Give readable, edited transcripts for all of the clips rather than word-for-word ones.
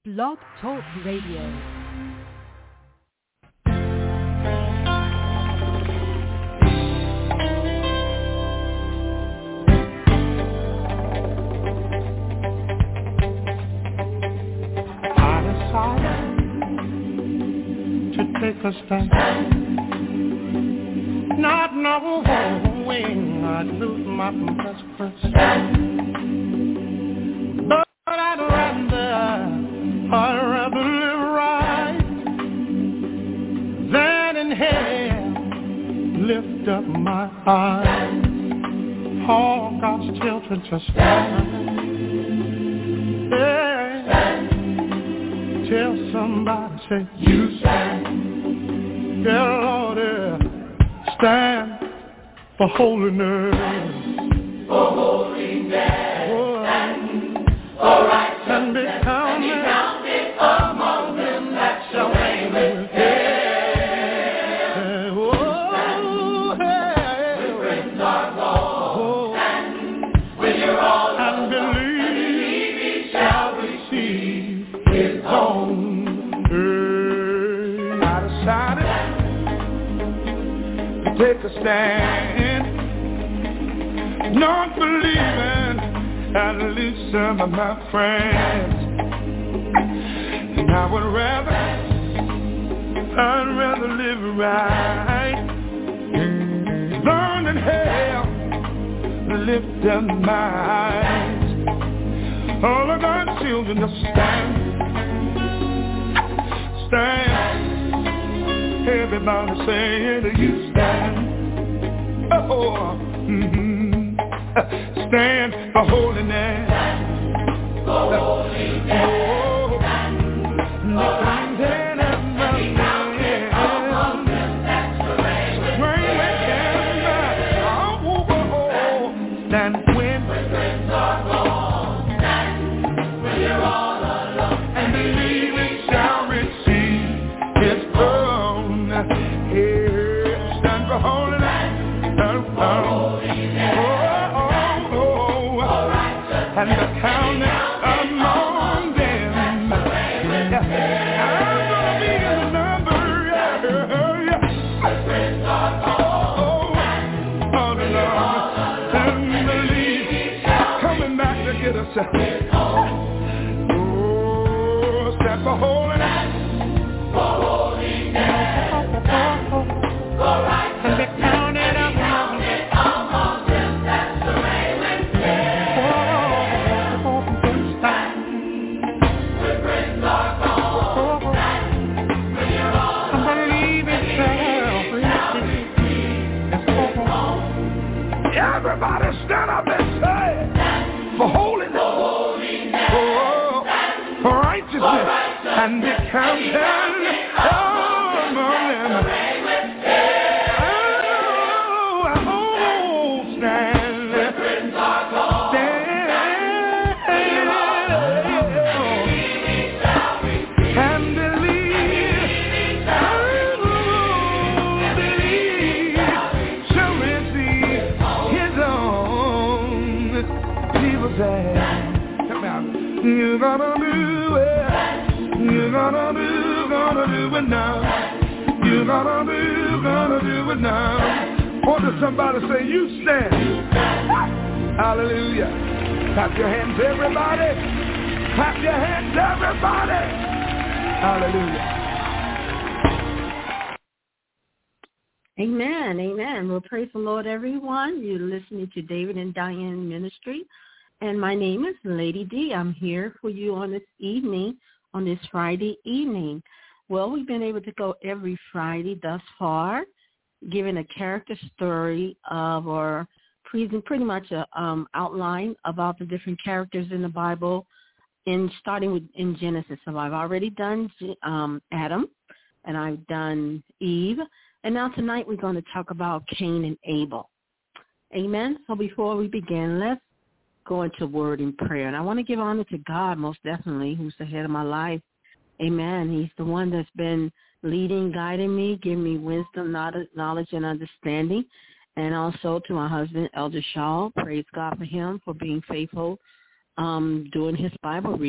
Blog Talk Radio. Take a stand, not knowing I'd lose my best friend. But I'd rather live right than in hell lift up my eyes. All God's children just stand. Yeah. Tell somebody, say, you stand. Yeah, Lord, yeah. Stand for holiness. For holiness. Oh, for righteousness. And be counted among them that shall reign with Him. Oh, hey. When friends are gone, and when you're all alone, and believe He shall receive His own. Take a stand, not believing at least some of my friends. And I'd rather live right than in hell lift up my eyes. All of our children just stand. Everybody saying you stand. Oh, stand for holiness. For holiness. Stand when friends are gone. Stand when you're all alone. And believe it shall receive His own. Stand for holiness. And the counting among them. I'm gonna be in the number. Friends are gone. And believe coming back to get us. Oh, stand for holiness. For holiness. For righteousness. And the counting among them that shall reign with Him. When friends are gone, when you're all alone, believe it shall receive. Everybody stand up and say, for holiness, for righteousness, and the counting among them. You're gonna do it. You're gonna do it now. You're gonna do it now. Or does somebody say, you stand? Hallelujah. Clap your hands, everybody. Clap your hands, everybody. Hallelujah. Amen, amen. Well, praise the Lord, everyone. You're listening to David and Diane Ministry. And my name is Lady D. I'm here for you on this evening, on this Friday evening. Well, we've been able to go every Friday thus far, giving a character story of or pretty much a outline about the different characters in the Bible, starting with in Genesis. So I've already done Adam, and I've done Eve, and now tonight we're going to talk about Cain and Abel. Amen. So before we begin, let's go into word and prayer. And I want to give honor to God, most definitely, who's the head of my life. Amen. He's the one that's been leading, guiding me, giving me wisdom, knowledge, and understanding. And also to my husband, Elder Shaw. Praise God for him for being faithful, doing his Bible reading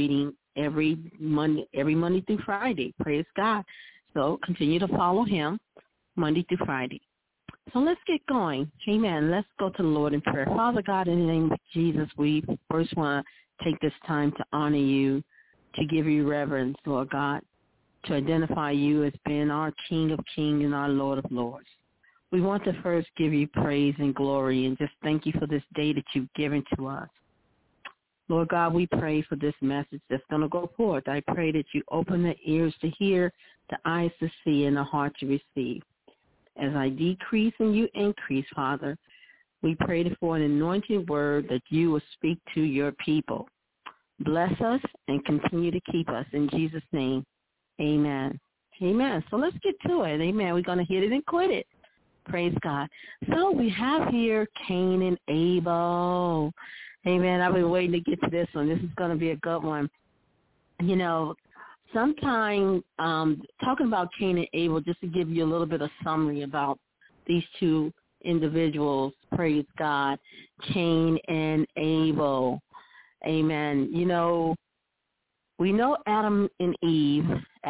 every Monday through Friday. Praise God. So continue to follow him Monday through Friday. So let's get going. Amen. Let's go to the Lord in prayer. Father God, in the name of Jesus, we first want to take this time to honor you, to give you reverence, Lord God, to identify you as being our King of Kings and our Lord of Lords. We want to first give you praise and glory and just thank you for this day that you've given to us. Lord God, we pray for this message that's going to go forth. I pray that you open the ears to hear, the eyes to see, and the heart to receive. As I decrease and you increase, Father, we pray for an anointed word that you will speak to your people. Bless us and continue to keep us. In Jesus' name, amen. Amen. So let's get to it. Amen. We're going to hit it and quit it. Praise God. So we have here Cain and Abel. Amen. I've been waiting to get to this one. This is going to be a good one. You know, sometime talking about Cain and Abel, just to give you a little bit of summary about these two individuals, praise God, Cain and Abel. Amen. You know, we know Adam and Eve,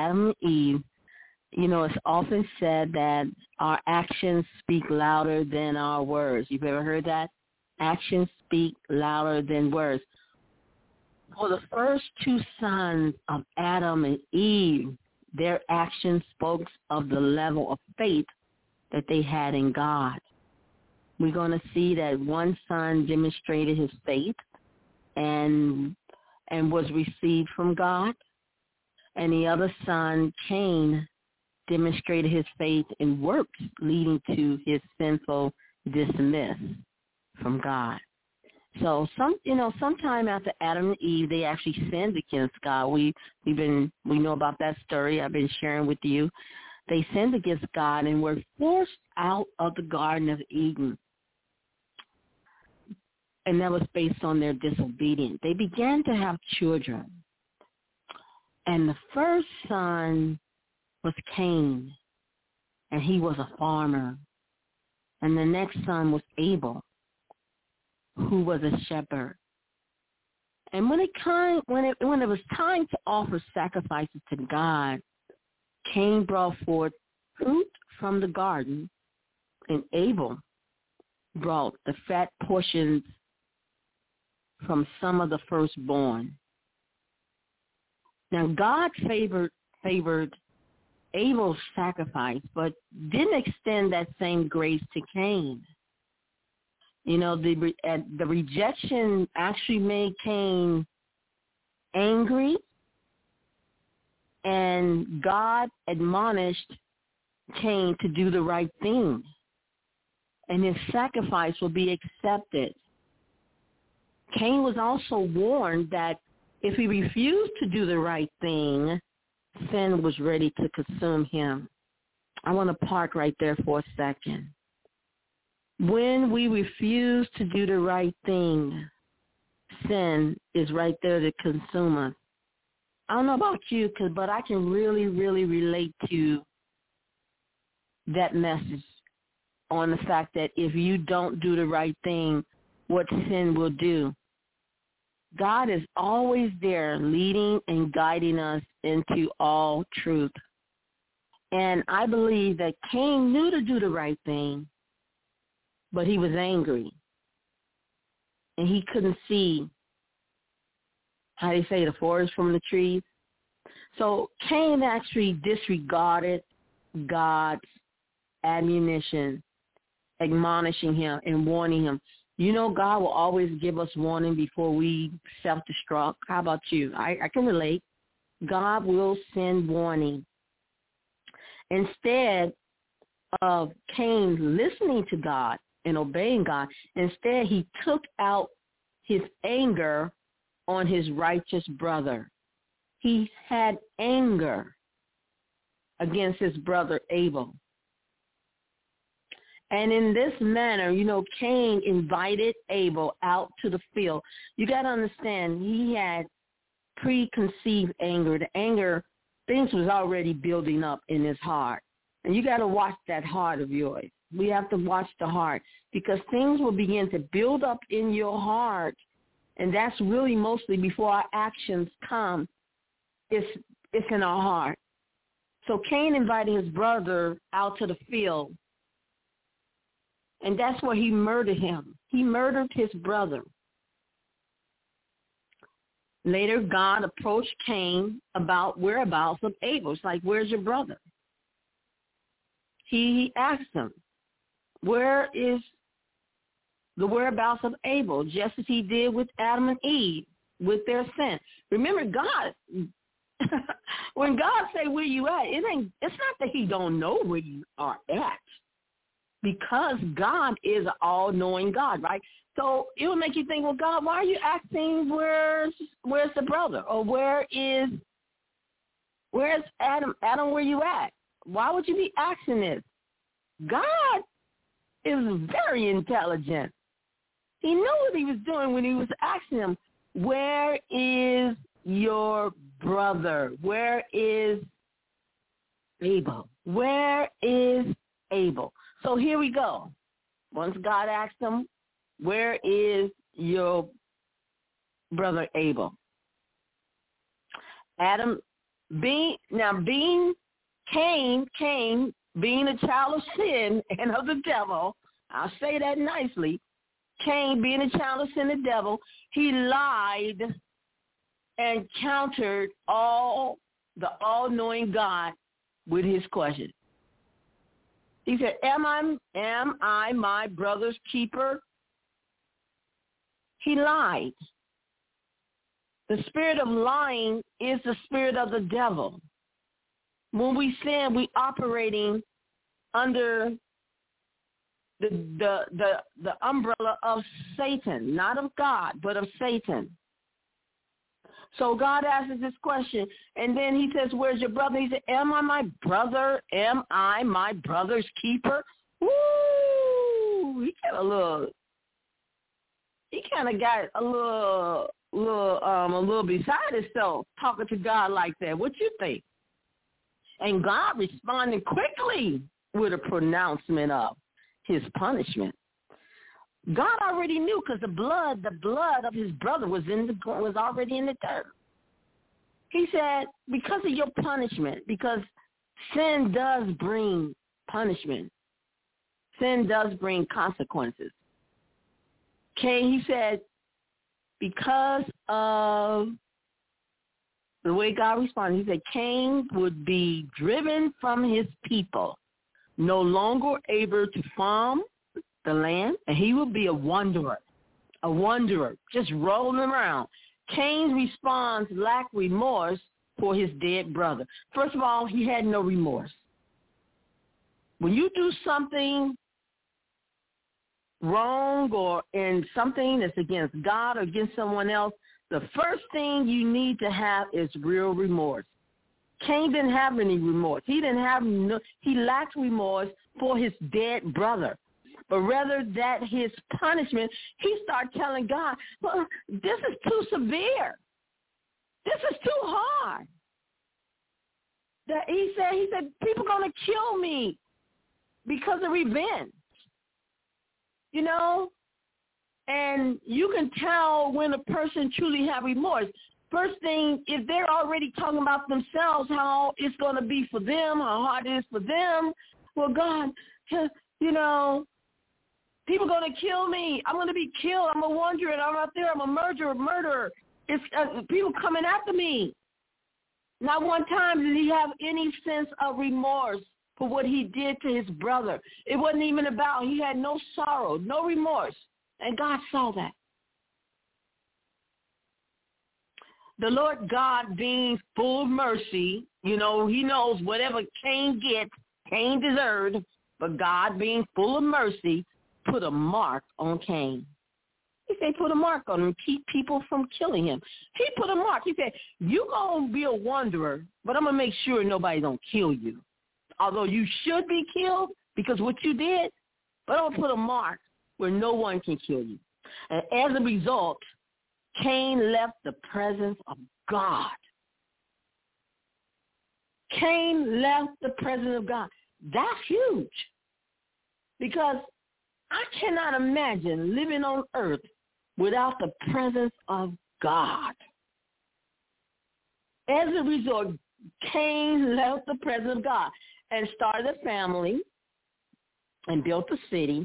you know, it's often said that our actions speak louder than our words. You've ever heard that? Actions speak louder than words. For the first two sons of Adam and Eve, their actions spoke of the level of faith that they had in God. We're going to see that one son demonstrated his faith and was received from God, and the other son, Cain, demonstrated his faith in works, leading to his sinful dismiss from God. So sometime after Adam and Eve, they actually sinned against God. We know about that story. I've been sharing with you. They sinned against God and were forced out of the Garden of Eden. And that was based on their disobedience. They began to have children. And the first son was Cain, and he was a farmer. And the next son was Abel, who was a shepherd. And when it was time to offer sacrifices to God, Cain brought forth fruit from the garden, and Abel brought the fat portions from some of the firstborn. Now, God favored Abel's sacrifice, but didn't extend that same grace to Cain. You know, the rejection actually made Cain angry, and God admonished Cain to do the right thing, and his sacrifice will be accepted. Cain was also warned that if he refused to do the right thing, sin was ready to consume him. I want to park right there for a second. When we refuse to do the right thing, sin is right there to consume us. I don't know about you, but I can really, really relate to that message on the fact that if you don't do the right thing, what sin will do. God is always there leading and guiding us into all truth. And I believe that Cain knew to do the right thing, but he was angry. And he couldn't see, how they say, the forest from the trees. So Cain actually disregarded God's admonition, admonishing him and warning him. You know, God will always give us warning before we self-destruct. How about you? I can relate. God will send warning. Instead of Cain listening to God and obeying God, instead he took out his anger on his righteous brother. He had anger against his brother Abel. And in this manner, you know, Cain invited Abel out to the field. You got to understand, he had preconceived anger. The anger, things was already building up in his heart. And you got to watch that heart of yours. We have to watch the heart because things will begin to build up in your heart. And that's really mostly before our actions come. it's in our heart. So Cain invited his brother out to the field, and that's where he murdered him. He murdered his brother. Later, God approached Cain about whereabouts of Abel. It's like, where's your brother? He asked him, where is the whereabouts of Abel, just as he did with Adam and Eve with their sin. Remember, God, when God say where you at, it's not that he don't know where you are at, because God is an all-knowing God, right? So it will make you think, well, God, why are you asking where's the brother, or where's Adam? Adam, where you at? Why would you be asking this? God is very intelligent. He knew what he was doing when he was asking him, where is your brother? Where is Abel? Where is Abel? So here we go. Once God asked him, where is your brother Abel? Cain, being a child of sin and of the devil, I'll say that nicely, Cain, being a child of sin and the devil, he lied and countered the all-knowing God with his question. He said, am I my brother's keeper? He lied. The spirit of lying is the spirit of the devil. When we sin, we operating under the umbrella of Satan, not of God, but of Satan. So God asks this question, and then he says, where's your brother? He said, am I my brother? Am I my brother's keeper? Woo! He kind of got a little beside himself talking to God like that. What you think? And God responded quickly with a pronouncement of his punishment. God already knew, because the blood of his brother was already in the dirt. He said, because of your punishment, because sin does bring punishment. Sin does bring consequences. Okay, he said, because of the way God responded, he said, Cain would be driven from his people, no longer able to farm the land, and he would be a wanderer, just rolling around. Cain's response lacked remorse for his dead brother. First of all, he had no remorse. When you do something wrong or in something that's against God or against someone else, the first thing you need to have is real remorse. Cain didn't have any remorse. He lacked remorse for his dead brother. But rather that his punishment, he started telling God, well, this is too severe. This is too hard. That he said, people are going to kill me because of revenge. You know? And you can tell when a person truly have remorse. First thing, if they're already talking about themselves, how it's going to be for them, how hard it is for them, well, God, you know, people are going to kill me. I'm going to be killed. I'm a wanderer. I'm out there. I'm a murderer. It's people coming after me. Not one time did he have any sense of remorse for what he did to his brother. It wasn't even about, he had no sorrow, no remorse. And God saw that. The Lord God, being full of mercy, you know, he knows whatever Cain gets, Cain deserved, but God, being full of mercy, put a mark on Cain. He said, put a mark on him, keep people from killing him. He put a mark. He said, you're going to be a wanderer, but I'm going to make sure nobody don't kill you. Although you should be killed because what you did, but I'm going to put a mark where no one can kill you. And as a result, Cain left the presence of God. Cain left the presence of God. That's huge. Because I cannot imagine living on earth without the presence of God. As a result, Cain left the presence of God and started a family and built a city.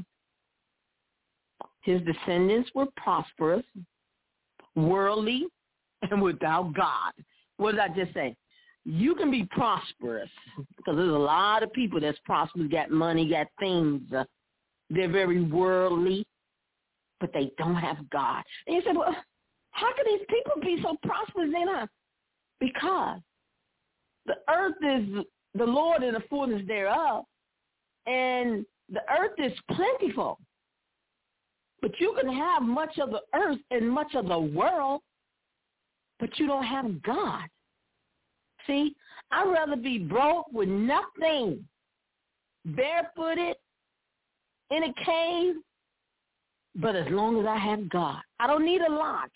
His descendants were prosperous, worldly, and without God. What did I just say? You can be prosperous because there's a lot of people that's prosperous, got money, got things. They're very worldly, but they don't have God. And you said, well, how can these people be so prosperous? They're not. Because the earth is the Lord and the fullness thereof, and the earth is plentiful. But you can have much of the earth and much of the world, but you don't have God. See, I'd rather be broke with nothing, barefooted, in a cave, but as long as I have God. I don't need a lot.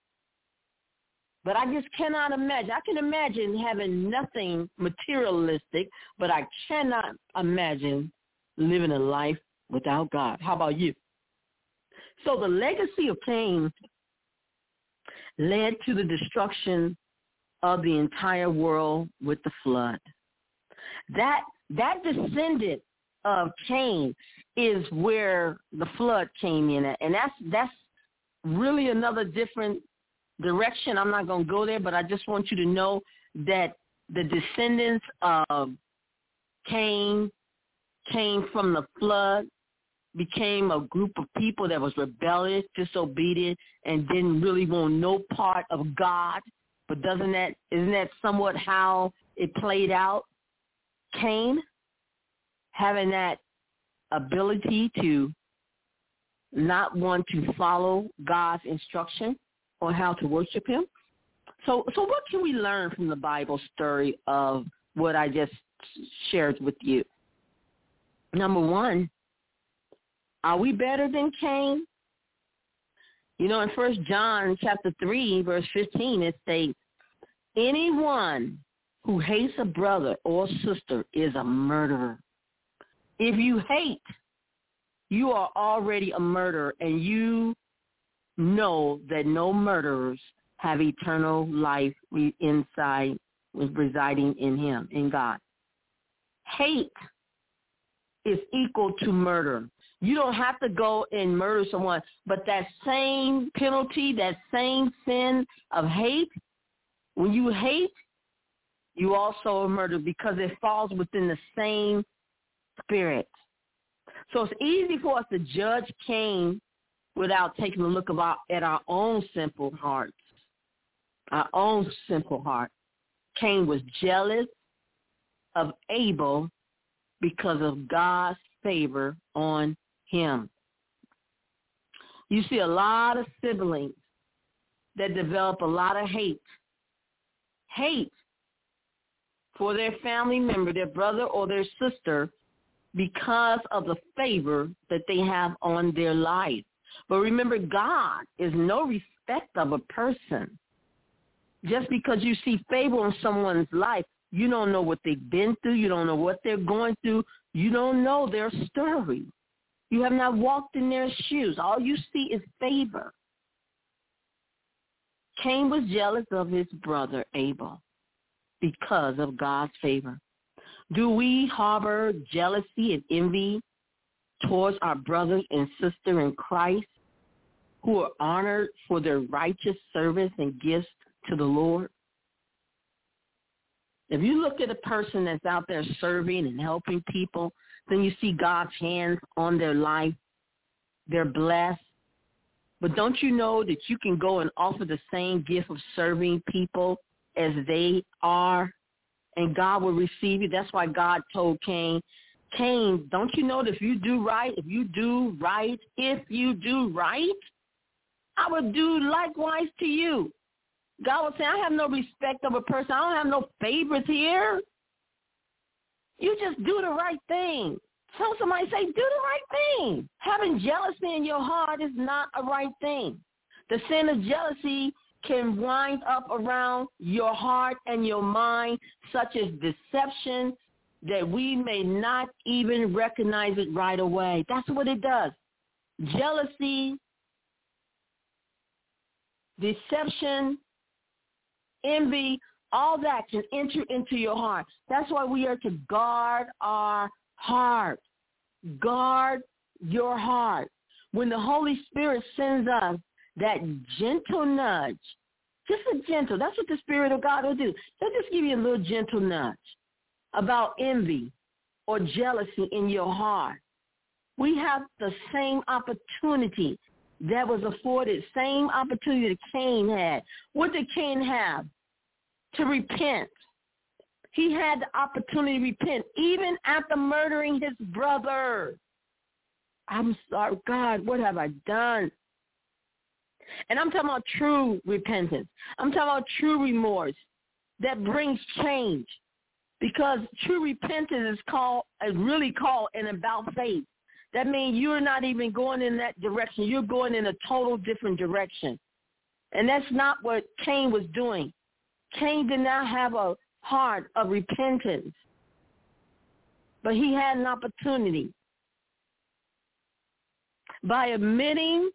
But I just cannot imagine. I can imagine having nothing materialistic, but I cannot imagine living a life without God. How about you? So the legacy of Cain led to the destruction of the entire world with the flood. That descendant of Cain is where the flood came in at. And that's really another different direction. I'm not going to go there, but I just want you to know that the descendants of Cain came from the flood, became a group of people that was rebellious, disobedient, and didn't really want no part of God. But isn't that somewhat how it played out? Cain having that ability to not want to follow God's instruction on how to worship him. So what can we learn from the Bible story of what I just shared with you? Number one, are we better than Cain? You know, in 1 John chapter 3, verse 15, it states, anyone who hates a brother or sister is a murderer. If you hate, you are already a murderer, and you know that no murderers have eternal life inside, residing in him, in God. Hate is equal to murder. You don't have to go and murder someone, but that same penalty, that same sin of hate, when you hate, you also are murdered because it falls within the same spirit. So it's easy for us to judge Cain without taking a look at our own simple hearts, our own simple heart. Cain was jealous of Abel because of God's favor on him. You see a lot of siblings that develop a lot of hate for their family member, their brother or their sister, because of the favor that they have on their life. But remember, God is no respect of a person. Just because you see favor on someone's life, you don't know what they've been through. You don't know what they're going through. You don't know their story. You have not walked in their shoes. All you see is favor. Cain was jealous of his brother Abel because of God's favor. Do we harbor jealousy and envy towards our brothers and sisters in Christ who are honored for their righteous service and gifts to the Lord? If you look at a person that's out there serving and helping people, then you see God's hands on their life. They're blessed. But don't you know that you can go and offer the same gift of serving people as they are, and God will receive you? That's why God told Cain, don't you know that if you do right, I will do likewise to you. God will say, I have no respect of a person. I don't have no favorites here. You just do the right thing. Tell somebody, say, do the right thing. Having jealousy in your heart is not a right thing. The sin of jealousy can wind up around your heart and your mind, such as deception, that we may not even recognize it right away. That's what it does. Jealousy, deception, envy, All that can enter into your heart. That's why we are to guard our heart. Guard your heart. When the Holy Spirit sends us that gentle nudge, just a gentle, that's what the Spirit of God will do. He'll just give you a little gentle nudge about envy or jealousy in your heart. We have the same opportunity that was afforded, same opportunity that Cain had. What did Cain have? To repent. He had the opportunity to repent, even after murdering his brother. I'm sorry, God, what have I done? And I'm talking about true repentance. I'm talking about true remorse that brings change. Because true repentance is really called an about face. That means you're not even going in that direction. You're going in a total different direction. And that's not what Cain was doing. Cain did not have a heart of repentance. But he had an opportunity. By admitting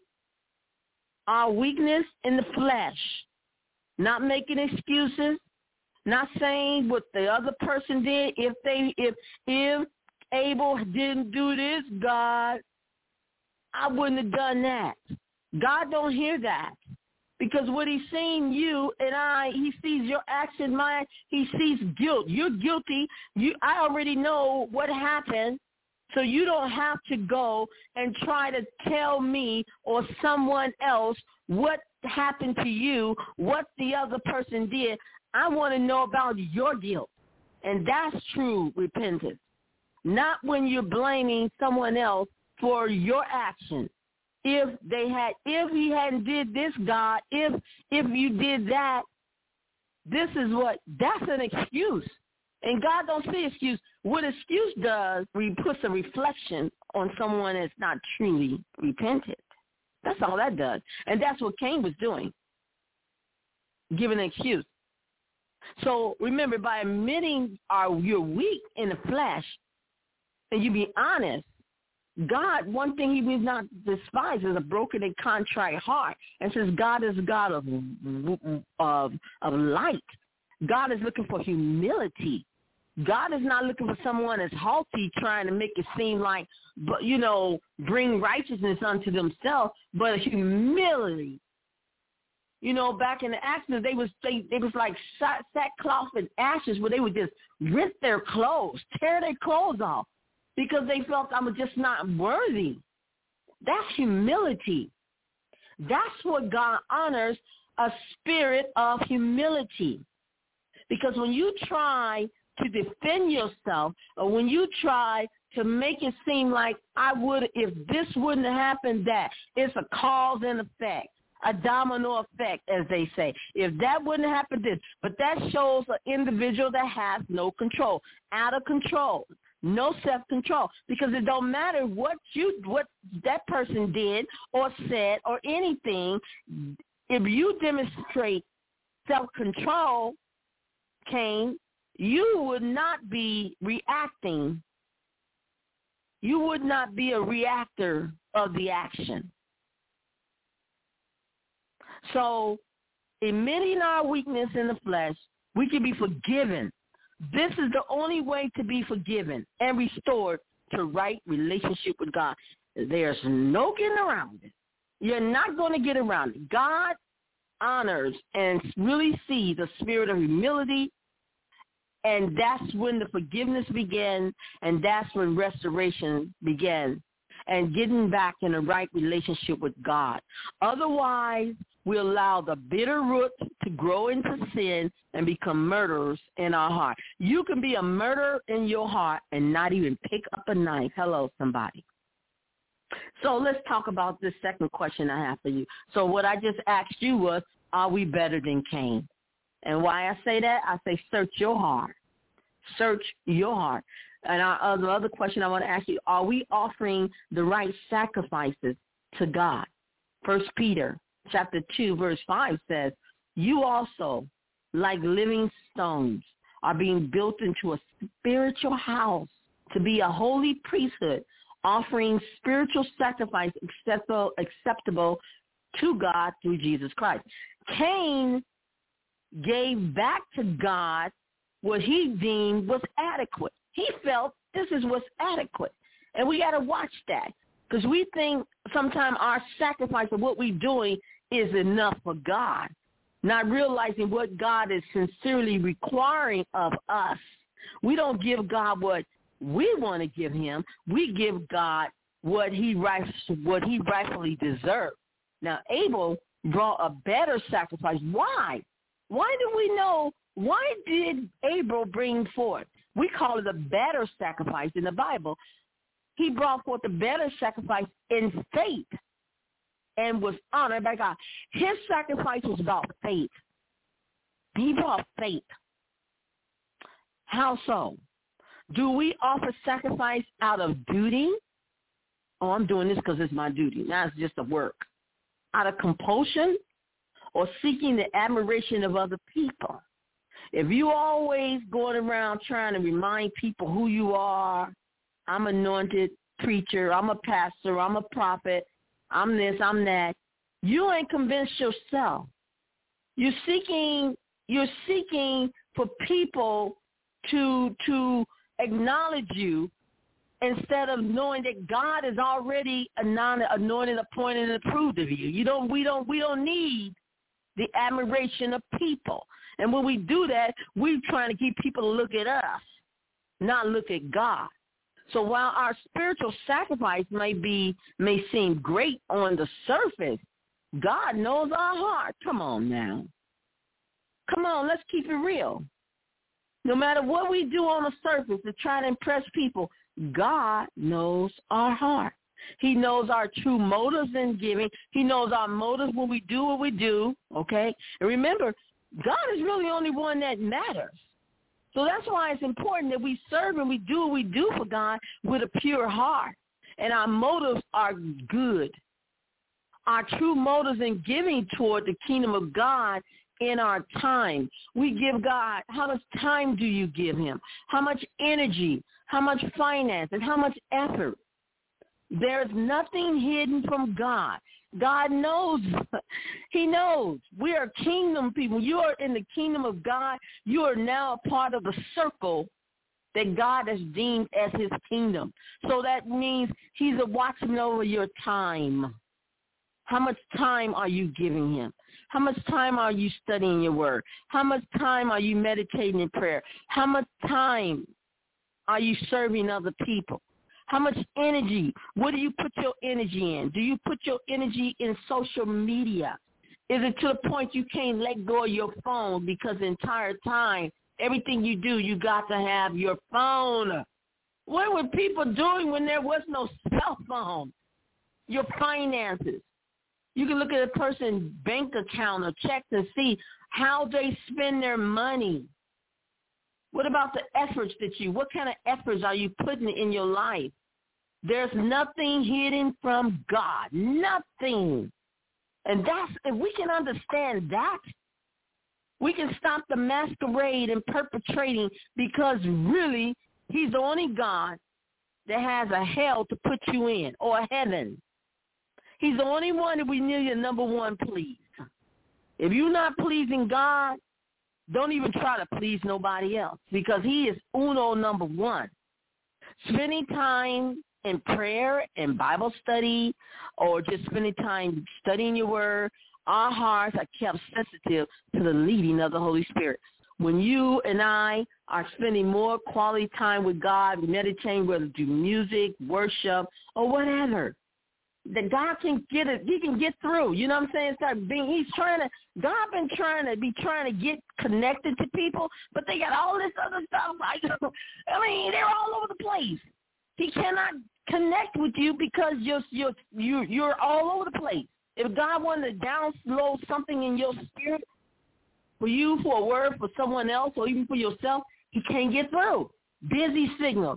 our weakness in the flesh, not making excuses, not saying what the other person did. If Abel didn't do this, God, I wouldn't have done that. God don't hear that. Because what he's seeing you and he sees your action, he sees guilt. You're guilty. I already know what happened, so you don't have to go and try to tell me or someone else what happened to you, what the other person did. I want to know about your guilt. And that's true repentance. Not when you're blaming someone else for your action. If he hadn't did this, God, if you did that, that's an excuse. And God don't see excuse. What excuse does, he puts a reflection on someone that's not truly repented. That's all that does. And that's what Cain was doing, giving an excuse. So remember, by admitting you're weak in the flesh, and you be honest, God, one thing he does not despise is a broken and contrite heart. And says God is a God of light. God is looking for humility. God is not looking for someone that's haughty, trying to make it seem like, bring righteousness unto themselves, but humility. Back in the Exodus, they was like sackcloth and ashes, where they would just rip their clothes, tear their clothes off, because they felt I'm just not worthy. That's humility. That's what God honors, a spirit of humility. Because when you try to defend yourself, or when you try to make it seem like if this wouldn't have happened, that it's a cause and effect, a domino effect, as they say. If that wouldn't have happened, this. But that shows an individual that has no control, out of control, no self-control. Because it don't matter what that person did or said or anything. If you demonstrate self-control, Cain, you would not be reacting. You would not be a reactor of the action. So, admitting our weakness in the flesh, we can be forgiven. This is the only way to be forgiven and restored to right relationship with God. There's no getting around it. You're not going to get around it. God honors and really sees the spirit of humility, and that's when the forgiveness begins, and that's when restoration begins, and getting back in a right relationship with God. Otherwise, we allow the bitter root to grow into sin and become murderers in our heart. You can be a murderer in your heart and not even pick up a knife. Hello, somebody. So let's talk about this second question I have for you. So what I just asked you was, are we better than Cain? And why I say that, I say search your heart. Search your heart. And the other question I want to ask you, are we offering the right sacrifices to God? 1 Peter chapter 2, verse 5 says, you also, like living stones, are being built into a spiritual house to be a holy priesthood, offering spiritual sacrifice acceptable to God through Jesus Christ. Cain gave back to God what he deemed was adequate. He felt this is what's adequate. And we got to watch that, because we think sometimes our sacrifice of what we're doing is enough for God, not realizing what God is sincerely requiring of us. We don't give God what we want to give him. We give God what he rightfully deserved. Now, Abel brought a better sacrifice. Why? Why do we know? Why did Abel bring forth? We call it a better sacrifice in the Bible. He brought forth a better sacrifice in faith and was honored by God. His sacrifice was about faith. He brought faith. How so? Do we offer sacrifice out of duty? Oh, I'm doing this because it's my duty. Now it's just a work. Out of compulsion or seeking the admiration of other people? If you always going around trying to remind people who you are, I'm anointed preacher, I'm a pastor, I'm a prophet, I'm this, I'm that, you ain't convinced yourself. You're seeking for people to acknowledge you instead of knowing that God is already anointed, appointed, and approved of you. We don't need the admiration of people. And when we do that, we're trying to get people to look at us, not look at God. So while our spiritual sacrifice may seem great on the surface, God knows our heart. Come on now. Come on, let's keep it real. No matter what we do on the surface to try to impress people, God knows our heart. He knows our true motives in giving. He knows our motives when we do what we do, okay? And remember, God is really the only one that matters. So that's why it's important that we serve and we do what we do for God with a pure heart. And our motives are good. Our true motives in giving toward the kingdom of God in our time. We give God, how much time do you give him? How much energy? How much finance? And how much effort? There's nothing hidden from God. God knows. He knows. We are kingdom people. You are in the kingdom of God. You are now a part of the circle that God has deemed as his kingdom. So that means he's watching over your time. How much time are you giving him? How much time are you studying your word? How much time are you meditating in prayer? How much time are you serving other people? How much energy? What do you put your energy in? Do you put your energy in social media? Is it to the point you can't let go of your phone because the entire time, everything you do, you got to have your phone? What were people doing when there was no cell phone? Your finances. You can look at a person's bank account or check to see how they spend their money. What about the efforts what kind of efforts are you putting in your life? There's nothing hidden from God, nothing. And if we can understand that, we can stop the masquerade and perpetrating, because really he's the only God that has a hell to put you in, or a heaven. He's the only one that we need a number one please. If you're not pleasing God, don't even try to please nobody else, because he is uno number one. Spending time in prayer and Bible study, or just spending time studying your word, our hearts are kept sensitive to the leading of the Holy Spirit. When you and I are spending more quality time with God, meditating, whether through music, worship, or whatever, that God can get it. He can get through. You know what I'm saying? God been trying to get connected to people, but they got all this other stuff. They're all over the place. He cannot connect with you because you're all over the place. If God wanted to download something in your spirit for you, for a word for someone else, or even for yourself, he can't get through. Busy signal.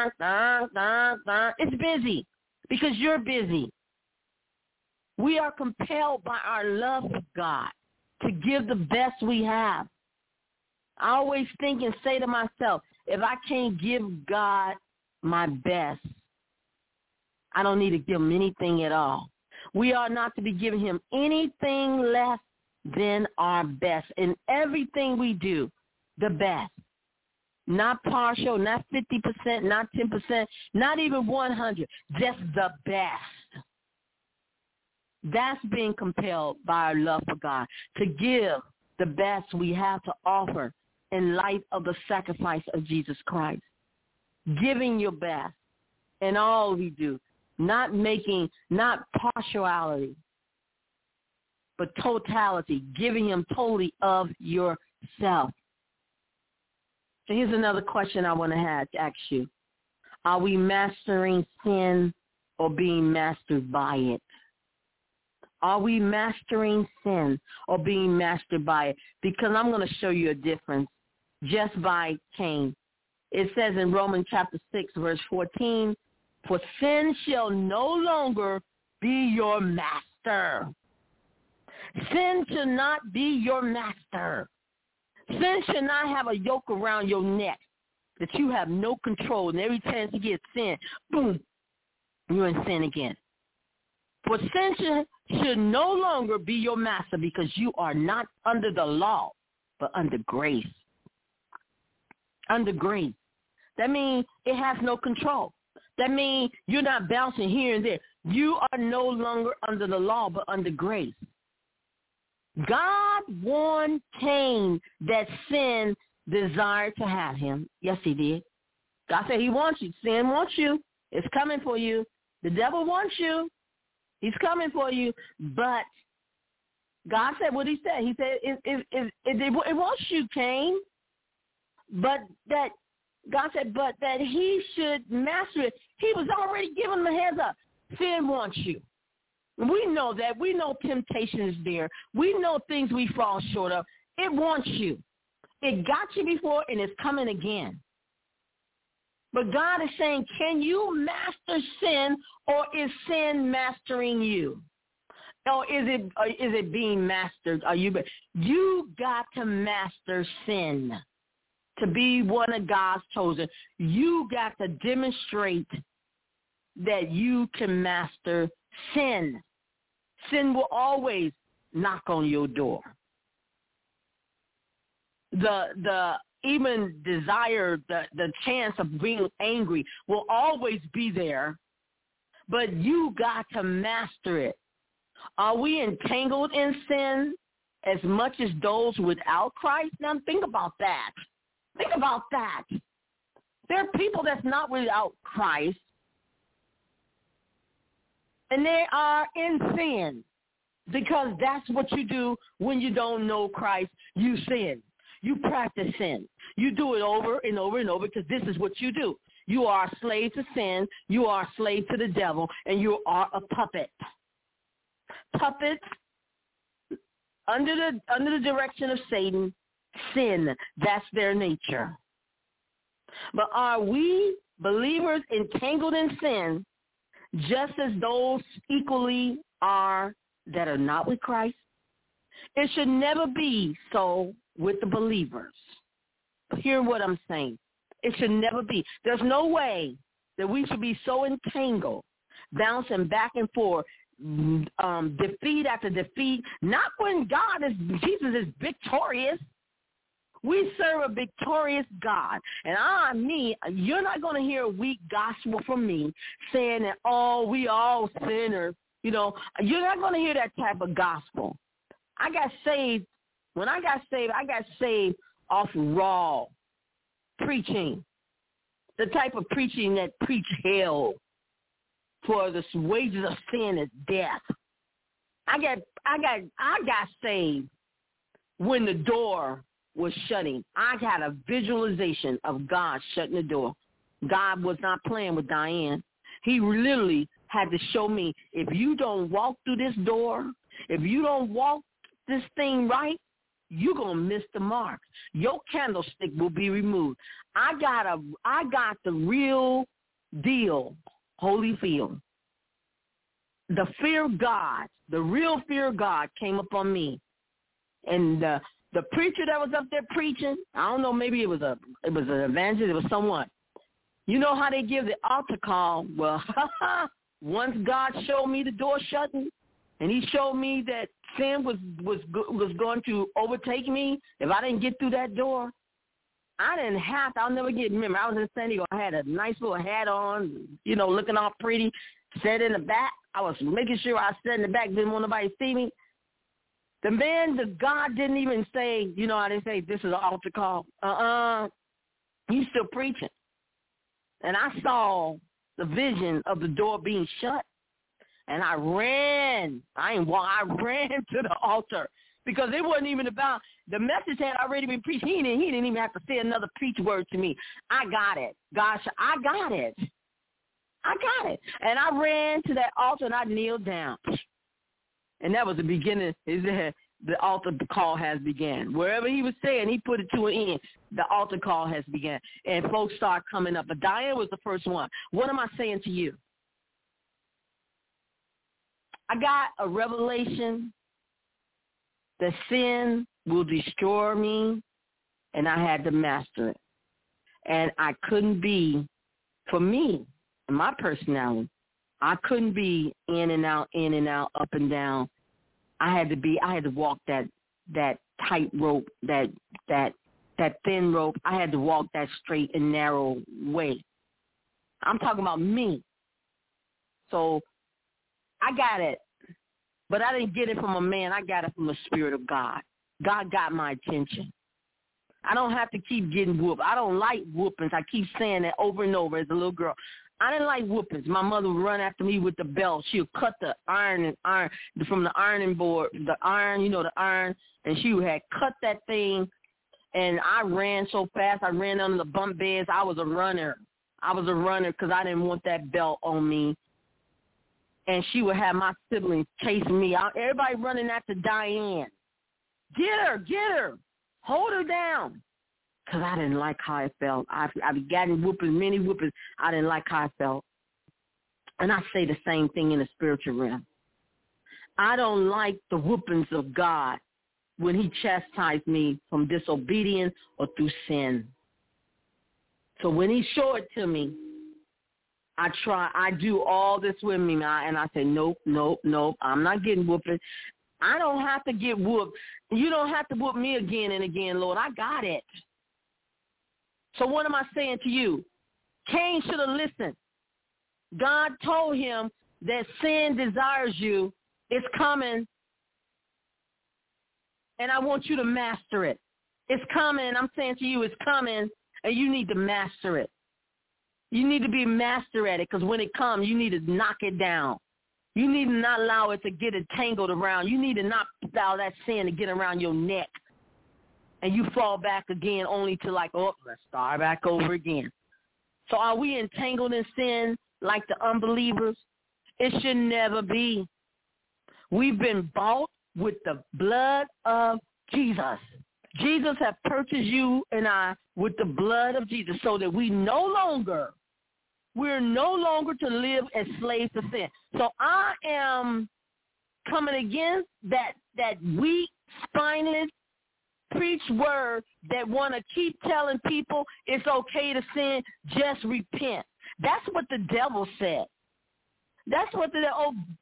It's busy because you're busy. We are compelled by our love of God to give the best we have. I always think and say to myself, if I can't give God my best, I don't need to give him anything at all. We are not to be giving him anything less then our best. In everything we do, the best. Not partial, not 50%, not 10%, not even 100, just the best. That's being compelled by our love for God, to give the best we have to offer in light of the sacrifice of Jesus Christ. Giving your best in all we do, not partiality, but totality, giving him totally of yourself. So here's another question I want to ask you. Are we mastering sin or being mastered by it? Are we mastering sin or being mastered by it? Because I'm going to show you a difference just by Cain. It says in Romans chapter 6, verse 14, for sin shall no longer be your master. Sin shall not be your master. Sin should not have a yoke around your neck that you have no control. And every chance you get sin, boom, you're in sin again. For sin should no longer be your master because you are not under the law, but under grace. Under grace. That means it has no control. That means you're not bouncing here and there. You are no longer under the law, but under grace. God warned Cain that sin desired to have him. Yes, he did. God said he wants you. Sin wants you. It's coming for you. The devil wants you. He's coming for you. But God said what he said. He said, it wants you, Cain. But that, God said, but that he should master it. He was already giving him a heads up. Sin wants you. We know that. We know temptation is there. We know things we fall short of. It wants you. It got you before, and it's coming again. But God is saying, can you master sin, or is sin mastering you? Or is it being mastered? You got to master sin to be one of God's chosen. You got to demonstrate that you can master sin. Sin will always knock on your door. The even desire, the chance of being angry will always be there, but you got to master it. Are we entangled in sin as much as those without Christ? Now think about that. Think about that. There are people that's not without Christ, and they are in sin because that's what you do when you don't know Christ. You sin. You practice sin. You do it over and over and over because this is what you do. You are a slave to sin. You are a slave to the devil, and you are a puppet. Puppets under the direction of Satan, sin. That's their nature. But are we believers entangled in sin just as those equally are that are not with Christ? It should never be so with the believers. Hear what I'm saying. It should never be. There's no way that we should be so entangled, bouncing back and forth, defeat after defeat, not when Jesus is victorious. We serve a victorious God. And you're not going to hear a weak gospel from me saying that, we all sinners. You're not going to hear that type of gospel. I got saved. When I got saved off raw preaching, the type of preaching that preach hell, for the wages of sin is death. I got saved when the door was shutting. I had a visualization of God shutting the door. God was not playing with Diane. He literally had to show me, if you don't walk through this door, if you don't walk this thing right, you're going to miss the mark. Your candlestick will be removed. I got the real deal, Holyfield. The fear of God, the real fear of God came upon me. And the preacher that was up there preaching, I don't know, maybe it was an evangelist, it was someone. You know how they give the altar call? Well, once God showed me the door shutting, and he showed me that sin was going to overtake me if I didn't get through that door, I didn't have to. I'll never get. Remember, I was in San Diego. I had a nice little hat on, you know, looking all pretty, sat in the back. I was making sure I sat in the back, didn't want nobody to see me. The God didn't even say, you know how they say, this is an altar call. He's still preaching. And I saw the vision of the door being shut, and I ran. I ran to the altar because it wasn't even about, the message had already been preached. He didn't even have to say another preach word to me. I got it. Gosh, I got it. I got it. And I ran to that altar, and I kneeled down. And that was the beginning. The altar call has begun. Wherever he was saying, he put it to an end. The altar call has begun. And folks start coming up. But Diane was the first one. What am I saying to you? I got a revelation that sin will destroy me, and I had to master it. And I couldn't be, for me, my personality, I couldn't be in and out, up and down. I had to walk that tight rope, that thin rope. I had to walk that straight and narrow way. I'm talking about me. So I got it, but I didn't get it from a man. I got it from the Spirit of God. God got my attention. I don't have to keep getting whooped. I don't like whoopings. I keep saying that over and over as a little girl. I didn't like whoopings. My mother would run after me with the belt. She would cut the iron from the ironing board, the iron, the iron, and she had cut that thing, and I ran so fast. I ran under the bunk beds. I was a runner. Because I didn't want that belt on me. And she would have my siblings chasing me out. Everybody running after Diane. Get her. Hold her down. Because I didn't like how I felt. I've gotten many whoopings. I didn't like how I felt. And I say the same thing in the spiritual realm. I don't like the whoopings of God when he chastised me from disobedience or through sin. So when he showed it to me, I do all this with me, and I say, nope, I'm not getting whooping. I don't have to get whooped. You don't have to whoop me again and again, Lord. I got it. So what am I saying to you? Cain should have listened. God told him that sin desires you. It's coming, and I want you to master it. It's coming. I'm saying to you, it's coming, and you need to master it. You need to be master at it, because when it comes, you need to knock it down. You need to not allow it to get entangled around. You need to not allow that sin to get around your neck. And you fall back again only to let's start back over again. So are we entangled in sin like the unbelievers? It should never be. We've been bought with the blood of Jesus. Jesus has purchased you and I with the blood of Jesus so that we're no longer to live as slaves to sin. So I am coming against that weak, spineless, preach word that want to keep telling people it's okay to sin, just repent. That's what the devil said. That's what did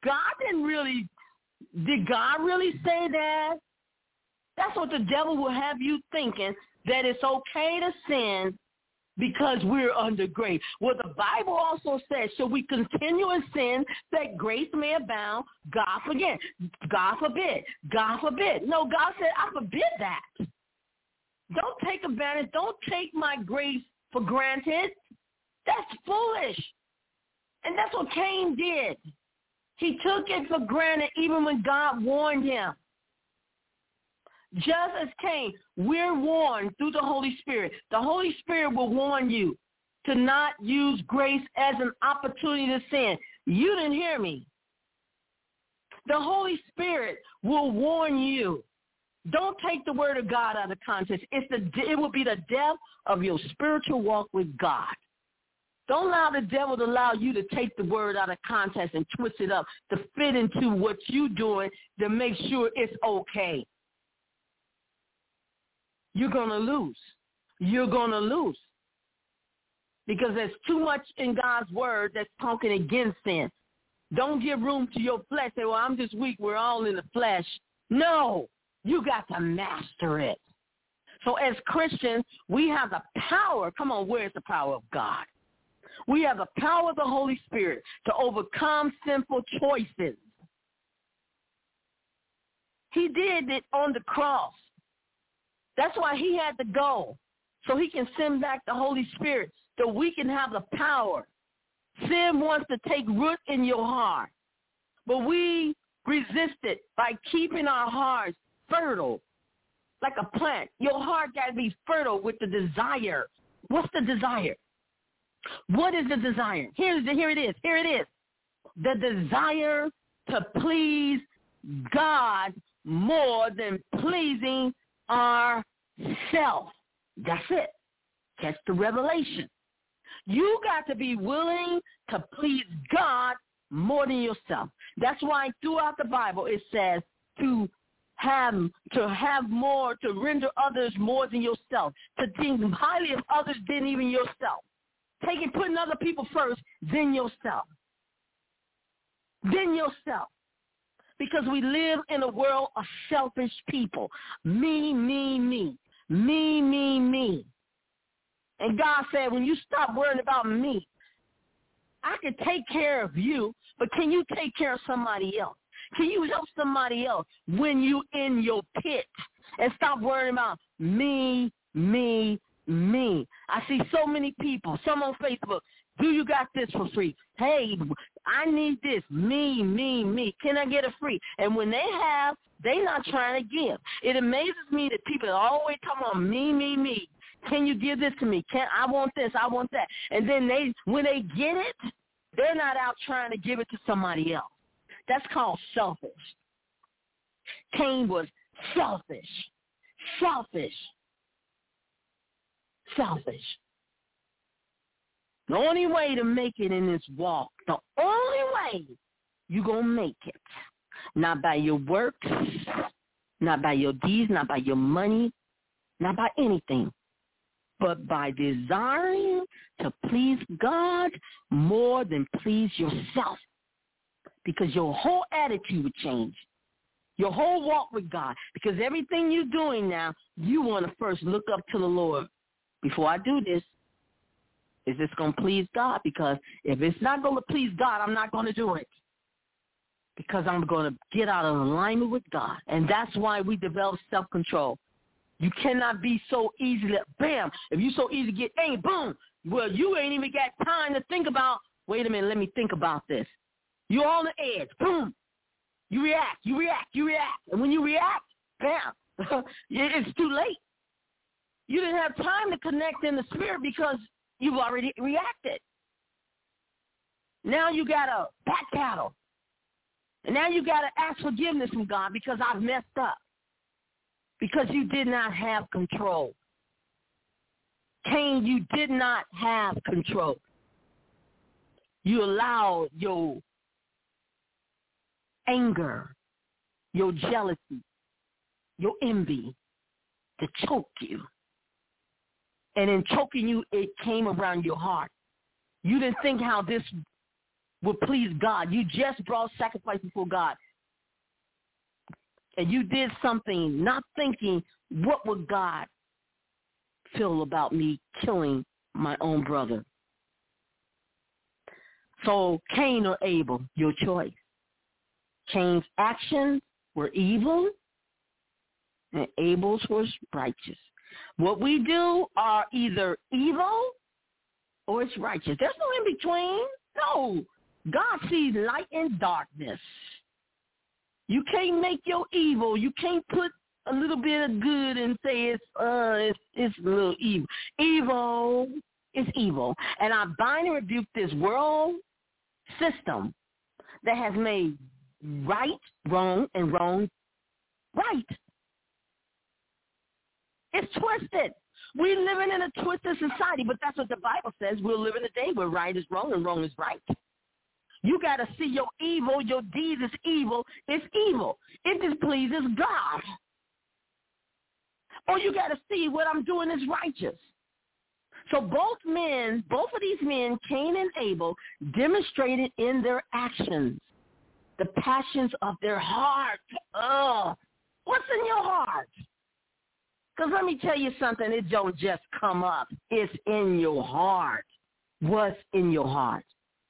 God really say that? That's what the devil will have you thinking, that it's okay to sin because we're under grace. Well, the Bible also says, shall we continue in sin that grace may abound? God forbid. No, God said, I forbid that. Don't take advantage. Don't take my grace for granted. That's foolish. And that's what Cain did. He took it for granted even when God warned him. Just as Cain, we're warned through the Holy Spirit. The Holy Spirit will warn you to not use grace as an opportunity to sin. You didn't hear me. The Holy Spirit will warn you. Don't take the word of God out of context. It will be the death of your spiritual walk with God. Don't allow the devil to allow you to take the word out of context and twist it up to fit into what you're doing to make sure it's okay. You're going to lose. Because there's too much in God's word that's talking against sin. Don't give room to your flesh. Say, well, I'm just weak. We're all in the flesh. No, you got to master it. So as Christians, we have the power. Come on, where's the power of God? We have the power of the Holy Spirit to overcome sinful choices. He did it on the cross. That's why he had to go, so he can send back the Holy Spirit so we can have the power. Sin wants to take root in your heart, but we resist it by keeping our hearts fertile like a plant. Your heart got to be fertile with the desire. What's the desire? What is the desire? Here it is. The desire to please God more than pleasing ourselves. That's it. Catch the revelation. You got to be willing to please God more than yourself. That's why throughout the Bible it says to have more, to render others more than yourself, to think highly of others than even yourself. Putting other people first, then yourself. Then yourself. Because we live in a world of selfish people. Me, me, me. Me, me, me. And God said, when you stop worrying about me, I can take care of you, but can you take care of somebody else? Can you help somebody else when you in your pit? And stop worrying about me, me, me. I see so many people, some on Facebook, do you got this for free? Hey, I need this. Me, me, me. Can I get it free? And when they have, they not trying to give. It amazes me that people always talking about me, me, me. Can you give this to me? I want this, I want that. And then when they get it, they're not out trying to give it to somebody else. That's called selfish. Cain was selfish. Selfish. Selfish. The only way to make it in this walk, the only way you're going to make it, not by your works, not by your deeds, not by your money, not by anything, but by desiring to please God more than please yourself. Because your whole attitude would change. Your whole walk with God. Because everything you're doing now, you want to first look up to the Lord. Before I do this, is this going to please God? Because if it's not going to please God, I'm not going to do it. Because I'm going to get out of alignment with God. And that's why we develop self-control. You cannot be so easily, bam, if you're so easy to get angry, boom. Well, you ain't even got time to think about, wait a minute, let me think about this. You're on the edge, boom. You react. And when you react, bam, it's too late. You didn't have time to connect in the spirit because you've already reacted. Now you got to backpedal. And now you got to ask forgiveness from God because I've messed up. Because you did not have control. Cain, you did not have control. You allowed your anger, your jealousy, your envy to choke you. And in choking you, it came around your heart. You didn't think how this would please God. You just brought sacrifice before God. And you did something not thinking, what would God feel about me killing my own brother? So Cain or Abel, your choice. Cain's actions were evil, and Abel's was righteous. What we do are either evil or it's righteous. There's no in between. No. God sees light and darkness. You can't make your evil. You can't put a little bit of good and say it's a little evil. Evil is evil. And I bind and rebuke this world system that has made right wrong and wrong right. It's twisted. We're living in a twisted society, but that's what the Bible says. We're living a day where right is wrong and wrong is right. You got to see your evil, your deeds is evil. It's evil. It displeases God. Or you got to see what I'm doing is righteous. So both of these men, Cain and Abel, demonstrated in their actions the passions of their heart. Oh, what's in your heart? Because let me tell you something, it don't just come up. It's in your heart. What's in your heart?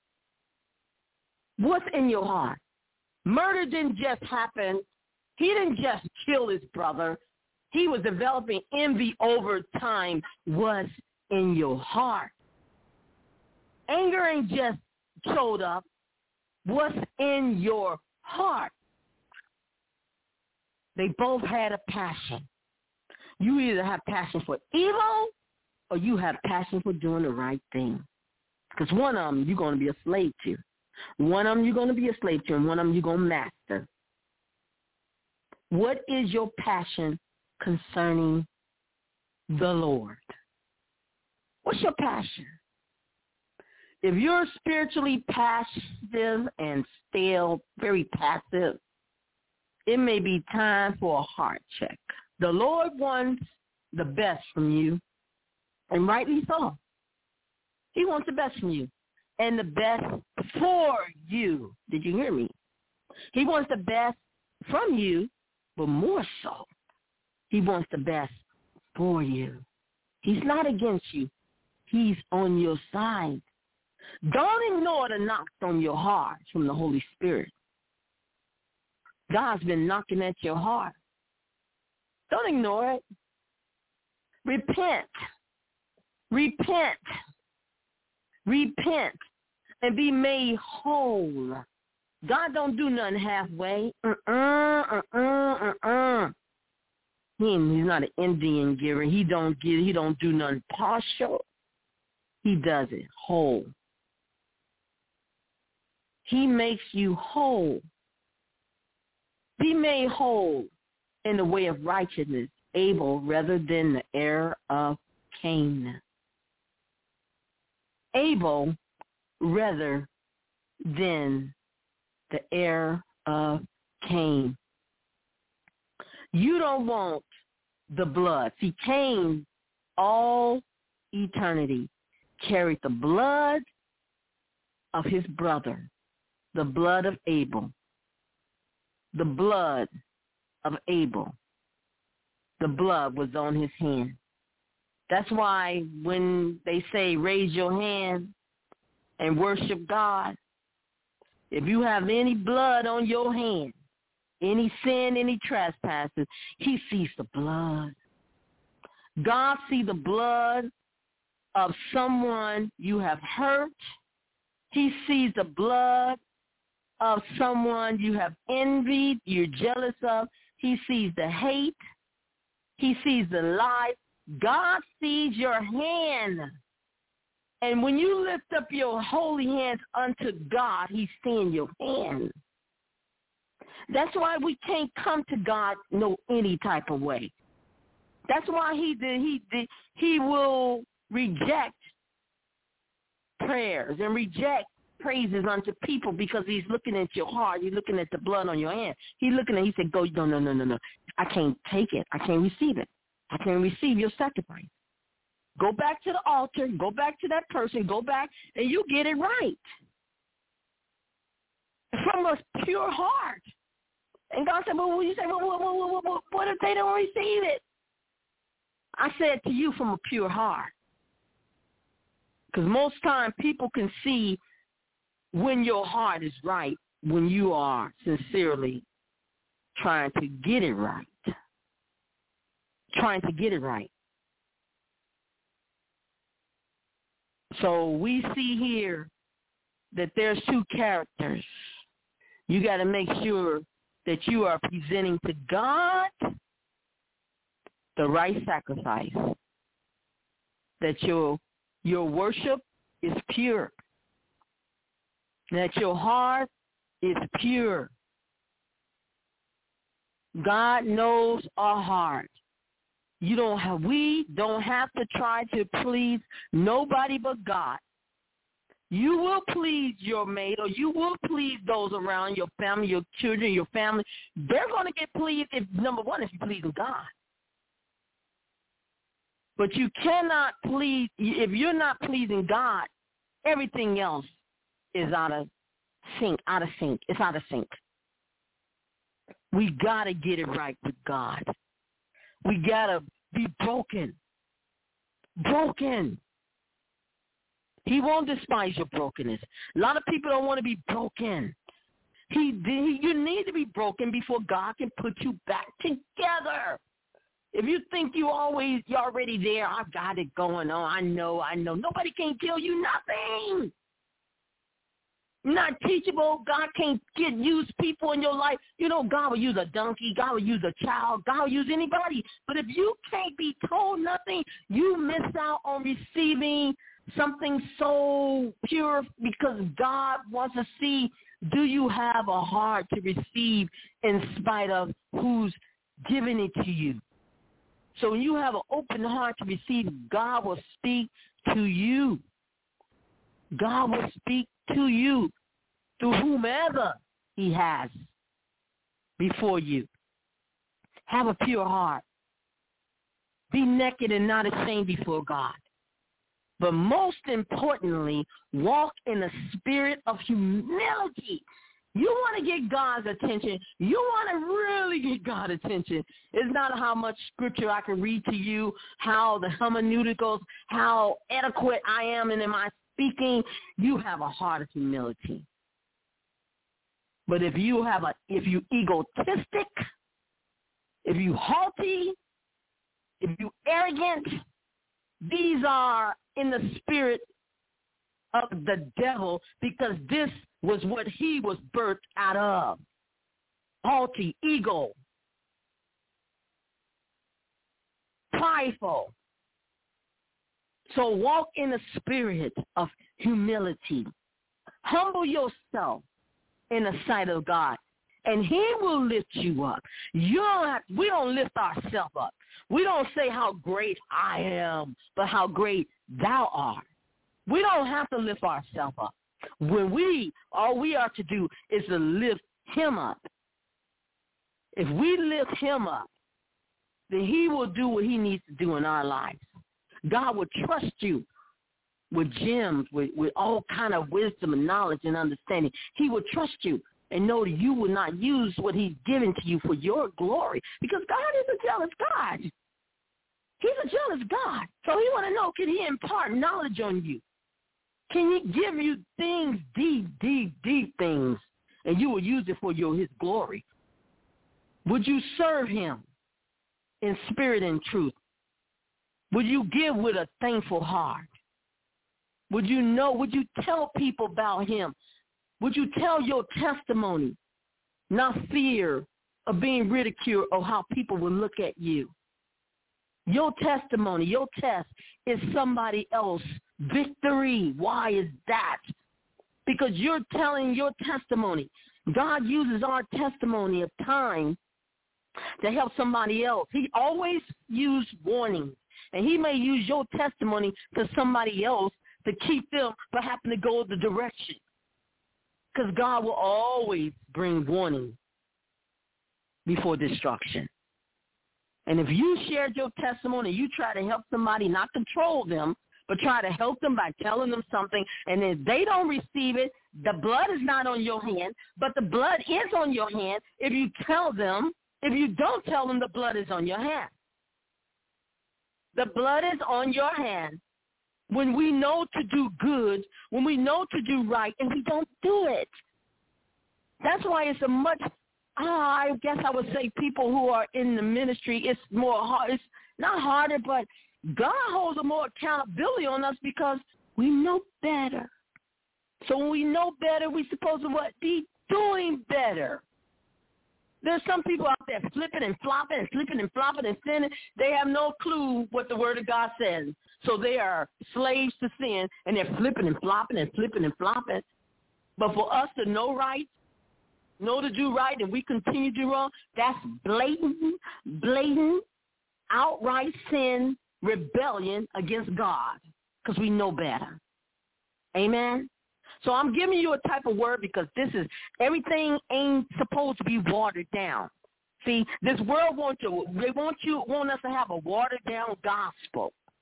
What's in your heart? Murder didn't just happen. He didn't just kill his brother. He was developing envy over time. What's in your heart? Anger ain't just showed up. What's in your heart? They both had a passion. You either have passion for evil or you have passion for doing the right thing. Because one of them you're going to be a slave to. One of them you're going to be a slave to, and one of them you're going to master. What is your passion concerning the Lord? What's your passion? If you're spiritually passive and still very passive, it may be time for a heart check. The Lord wants the best from you, and rightly so. He wants the best from you and the best for you. Did you hear me? He wants the best from you, but more so, he wants the best for you. He's not against you. He's on your side. Don't ignore the knocks on your heart from the Holy Spirit. God's been knocking at your heart. Don't ignore it. Repent. Repent. Repent and be made whole. God don't do nothing halfway. He's not an Indian giver. He don't do nothing partial. He does it whole. He makes you whole. Be made whole in the way of righteousness, Abel rather than the heir of Cain. Abel rather than the heir of Cain. You don't want the blood. See, Cain, all eternity, carried the blood of his brother, the blood of Abel. The blood of Abel. The blood was on his hand. That's why when they say raise your hand and worship God, if you have any blood on your hand, any sin, any trespasses, he sees the blood. God sees the blood of someone you have hurt. He sees the blood of someone you have envied, you're jealous of. He sees the hate. He sees the lies. God sees your hand. And when you lift up your holy hands unto God, he's seeing your hand. That's why we can't come to God any type of way. That's why he will reject prayers and reject praises unto people, because he's looking at your heart. He's looking at the blood on your hand. He said, go, no. I can't take it. I can't receive it. I can't receive your sacrifice. Go back to the altar. Go back to that person. Go back, and you get it right. From a pure heart. And God said, well, you say, what if they don't receive it? I said to you, from a pure heart. Because most time people can see when your heart is right, when you are sincerely trying to get it right. Trying to get it right. So we see here that there's two characters. You got to make sure that you are presenting to God the right sacrifice, that your worship is pure, that your heart is pure. God knows our heart. We don't have to try to please nobody but God. You will please your mate, or you will please those around your family, your children, your family. They're going to get pleased, number one, if you please God. But you cannot please, if you're not pleasing God, everything else is out of sync. It's out of sync. We got to get it right with God. We got to be broken. Broken. He won't despise your brokenness. A lot of people don't want to be broken. You need to be broken before God can put you back together. If you think you're already there, I've got it going on, I know. Nobody can tell you nothing. You're not teachable. God can't use people in your life. You know, God will use a donkey. God will use a child. God will use anybody. But if you can't be told nothing, you miss out on receiving something so pure, because God wants to see, do you have a heart to receive in spite of who's giving it to you? So when you have an open heart to receive, God will speak to you. God will speak to you through whomever he has before you. Have a pure heart. Be naked and not ashamed before God. But most importantly, walk in a spirit of humility. You want to get God's attention. You want to really get God's attention. It's not how much scripture I can read to you, how the hermeneuticals, how adequate I am in my speaking. You have a heart of humility. But if you egotistic, if you haughty, if you arrogant, these are in the spirit of the devil, because this was what he was birthed out of. Haughty, ego, prideful. So walk in the spirit of humility. Humble yourself in the sight of God, and he will lift you up. We don't lift ourselves up. We don't say how great I am, but how great thou art. We don't have to lift ourselves up. All we are to do is to lift him up. If we lift him up, then he will do what he needs to do in our lives. God will trust you with gems, with all kind of wisdom and knowledge and understanding. He will trust you and know that you will not use what he's given to you for your glory, because God is a jealous God. He's a jealous God. So he want to know, can he impart knowledge on you? Can he give you things, deep things, and you will use it for his glory? Would you serve him in spirit and truth? Would you give with a thankful heart? Would you tell people about him? Would you tell your testimony, not fear of being ridiculed or how people will look at you? Your testimony, your test is somebody else's victory. Why is that? Because you're telling your testimony. God uses our testimony of time to help somebody else. He always used warnings, and he may use your testimony to somebody else to keep them from having to go the direction. Because God will always bring warning before destruction. And if you shared your testimony, you try to help somebody, not control them, but try to help them by telling them something, and if they don't receive it, the blood is not on your hand, but the blood is on your hand if you tell them. If you don't tell them, the blood is on your hand. The blood is on your hand when we know to do good, when we know to do right, and we don't do it. That's why it's a much, I guess I would say people who are in the ministry, it's more hard. It's not harder, but God holds a more accountability on us because we know better. So when we know better, we're supposed to be doing better. There's some people out there flipping and flopping and flipping and flopping and sinning. They have no clue what the Word of God says. So they are slaves to sin, and they're flipping and flopping and flipping and flopping. But for us to know right, know to do right, and we continue to do wrong, that's blatant, outright sin, rebellion against God, because we know better. Amen? So I'm giving you a type of word because everything ain't supposed to be watered down. See, this world want us to have a watered down gospel.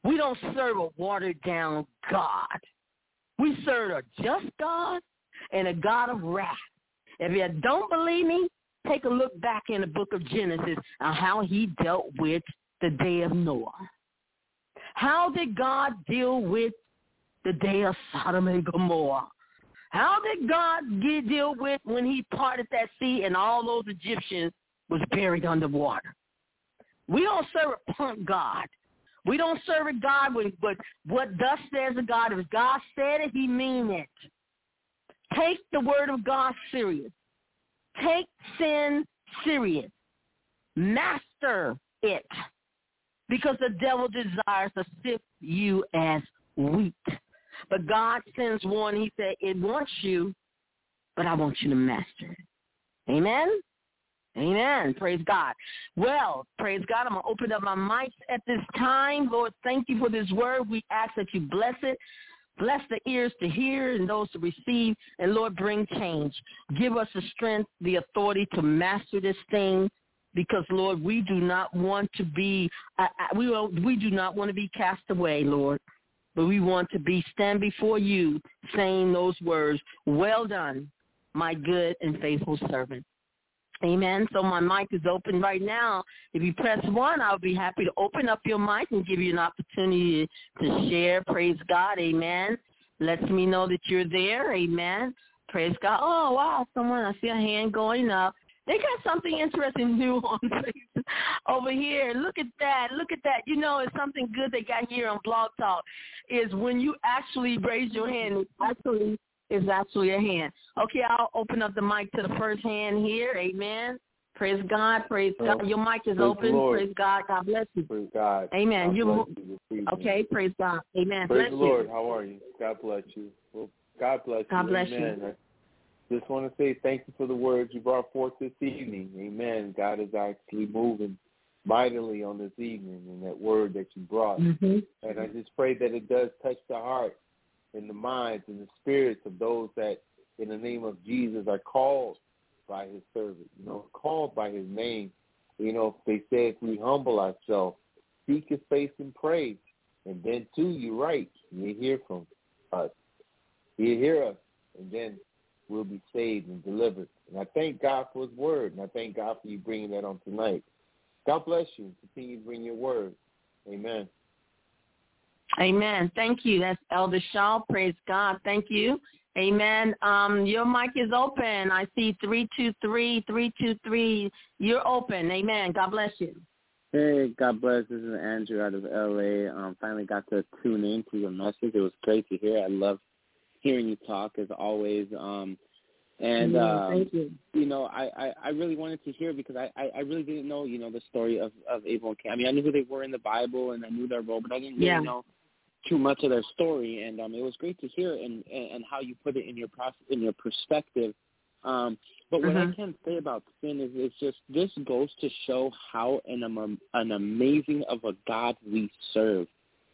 We don't serve a watered-down God. We serve a just God and a God of wrath. If you don't believe me, take a look back in the book of Genesis on how he dealt with the day of Noah. How did God deal with the day of Sodom and Gomorrah? How did God deal with when he parted that sea and all those Egyptians was buried underwater? We don't serve a punk God. We don't serve a God with what thus says a God. If God said it, he mean it. Take the word of God serious. Take sin serious. Master it. Because the devil desires to sift you as wheat. But God sends one. He said, it wants you, but I want you to master it. Amen? Amen. Praise God. Well, praise God. I'm going to open up my mics at this time. Lord, thank you for this word. We ask that you bless it. Bless the ears to hear and those to receive. And, Lord, bring change. Give us the strength, the authority to master this thing. Because, Lord, we do not want to be we do not want to be cast away, Lord. But we want to stand before you saying those words, well done, my good and faithful servant. Amen. So my mic is open right now. If you press 1, I'll be happy to open up your mic and give you an opportunity to share. Praise God. Amen. Lets me know that you're there. Amen. Praise God. Oh, wow. I see a hand going up. They got something interesting new on Facebook over here. Look at that. Look at that. You know, it's something good they got here on Blog Talk is when you actually raise your hand, it's actually a hand. Okay, I'll open up the mic to the first hand here. Amen. Praise God. Praise God. Your mic is open. Praise God. God bless you. Praise God. Amen. God okay, praise God. Amen. Praise bless the Lord. You. How are you? God bless you. Well, God bless you. God bless Amen. you. I just want to say thank you for the words you brought forth this evening. Amen. God is actually moving mightily on this evening in that word that you brought. Mm-hmm. And I just pray that it does touch the heart and the minds and the spirits of those that in the name of Jesus are called by his servant, called by his name. They say if we humble ourselves, seek his face and pray, and then too, you're right, you hear from us. You hear us, and then we'll be saved and delivered. And I thank God for his word, and I thank God for you bringing that on tonight. God bless you. Continue to bring your word. Amen. Amen. Thank you. That's Elder Shaw. Praise God. Thank you. Amen. Your mic is open. I see 323. You're open. Amen. God bless you. Hey, God bless. This is Andrew out of L.A. Finally got to tune in to your message. It was great to hear. I love hearing you talk as always. Thank you. I really wanted to hear because I really didn't know, the story of Abel and Cain. I mean, I knew who they were in the Bible and I knew their role, but I didn't really know too much of their story. And it was great to hear and how you put it in your perspective. But what I can say about sin is it's just this goes to show how an amazing of a God we serve.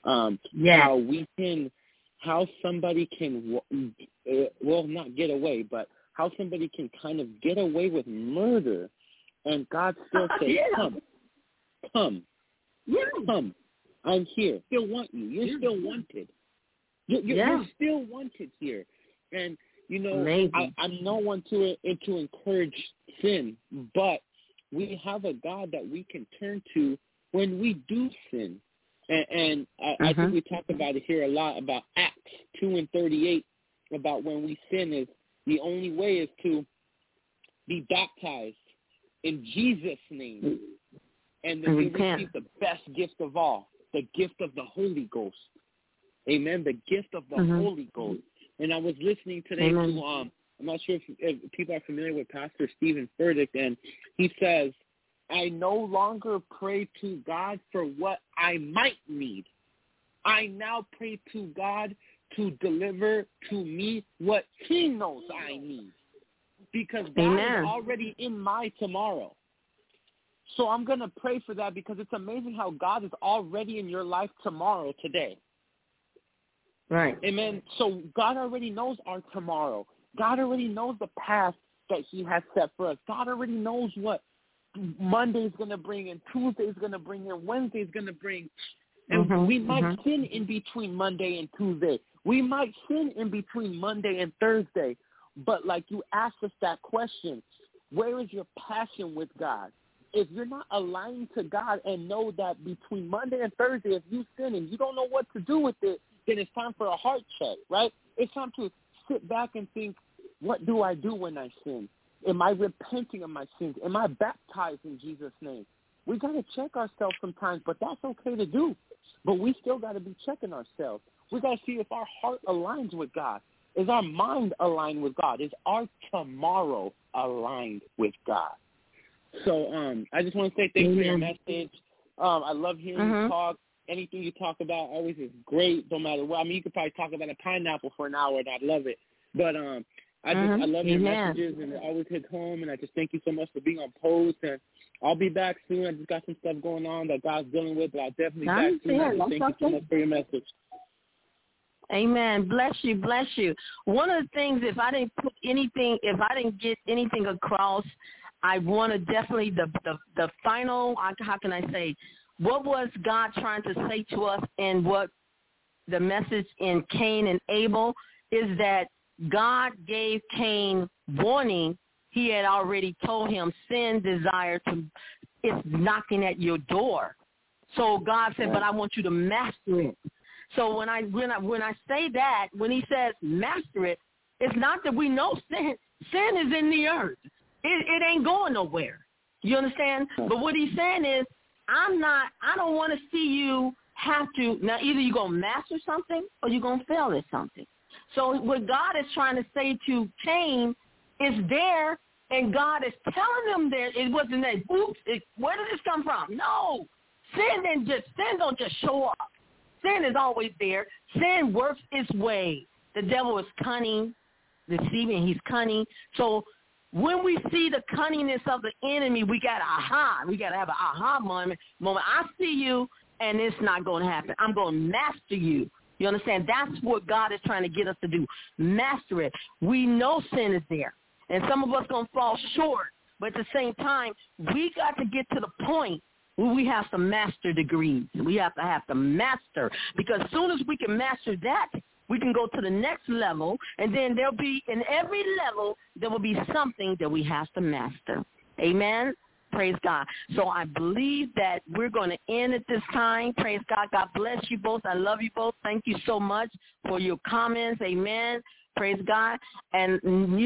How somebody can, not get away, but how somebody can kind of get away with murder, and God still says, come. I'm here. Still want you. You're still wanted. You're still wanted here. And, I'm no one to encourage sin, but we have a God that we can turn to when we do sin. And I think we talk about it here a lot, about Acts 2:38, about when we sin is the only way is to be baptized in Jesus' name. And then we receive the best gift of all, the gift of the Holy Ghost. Amen, the gift of the Holy Ghost. And I was listening today to, I'm not sure if people are familiar with Pastor Stephen Furtick, and he says, I no longer pray to God for what I might need. I now pray to God to deliver to me what he knows I need. Because God is already in my tomorrow. So I'm going to pray for that because it's amazing how God is already in your life tomorrow, today. Right. Amen. So God already knows our tomorrow. God already knows the path that he has set for us. God already knows what Monday's going to bring and Tuesday's going to bring and Wednesday's going to bring. And we might sin in between Monday and Tuesday. We might sin in between Monday and Thursday. But like you asked us that question, where is your passion with God? If you're not aligned to God and know that between Monday and Thursday, if you sin and you don't know what to do with it, then it's time for a heart check, right? It's time to sit back and think, what do I do when I sin? Am I repenting of my sins? Am I baptized in Jesus' name? We got to check ourselves sometimes, but that's okay to do. But we still got to be checking ourselves. We got to see if our heart aligns with God. Is our mind aligned with God? Is our tomorrow aligned with God? So I just want to say thank you for your message. I love hearing you talk. Anything you talk about always is great, no matter what. I mean, you could probably talk about a pineapple for an hour, and I'd love it. But I love your messages, and it always hits home, and I just thank you so much for being on post. And I'll be back soon. I just got some stuff going on that God's dealing with, but I'll definitely be back soon. Thank you so much for your message. Amen. Bless you. Bless you. One of the things, if I didn't get anything across, I want to definitely, the final, how can I say, what was God trying to say to us, and what the message in Cain and Abel is that God gave Cain warning. He had already told him sin is knocking at your door. So God said, but I want you to master it. So when I say that, when he says master it, it's not that we know sin. Sin is in the earth. It ain't going nowhere. You understand? But what he's saying is, I don't want to see you have to, now either you're going to master something or you're going to fail at something. So what God is trying to say to Cain is there, and God is telling him that it wasn't that, oops, where did this come from? No. Sin don't just show up. Sin is always there. Sin works its way. The devil is cunning, deceiving. He's cunning. So when we see the cunningness of the enemy, we got to have an aha moment. I see you, and it's not going to happen. I'm going to master you. You understand? That's what God is trying to get us to do. Master it. We know sin is there, and some of us going to fall short. But at the same time, we got to get to the point where we have some master degrees. We have to master, because as soon as we can master that, we can go to the next level, and then there'll be, in every level, there will be something that we have to master. Amen? Praise God. So I believe that we're going to end at this time. Praise God. God bless you both. I love you both. Thank you so much for your comments. Amen. Praise God. And,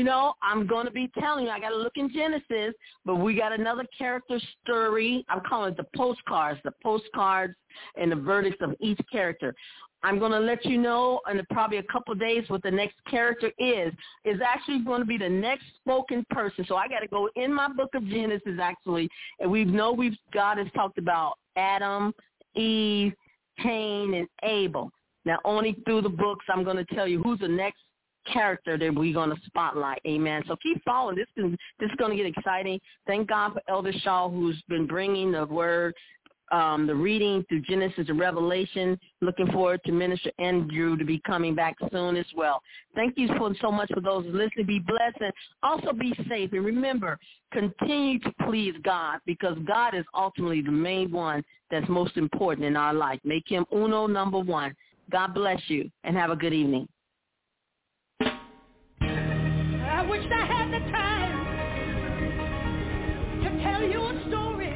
I'm going to be telling you, I got to look in Genesis, but we got another character story. I'm calling it the postcards and the verdicts of each character. I'm going to let you know in probably a couple of days what the next character is. Is actually going to be the next spoken person. So I got to go in my book of Genesis, actually, and God has talked about Adam, Eve, Cain, and Abel. Now, only through the books I'm going to tell you who's the next character that we're going to spotlight. Amen. So keep following. This is going to get exciting. Thank God for Elder Shaw, who's been bringing the word, the reading through Genesis and Revelation. Looking forward to Minister Andrew to be coming back soon as well. Thank you so much for those listening. Be blessed and also be safe. And remember, continue to please God, because God is ultimately the main one that's most important in our life. Make him number one. God bless you and have a good evening. I wish I had the time to tell you a story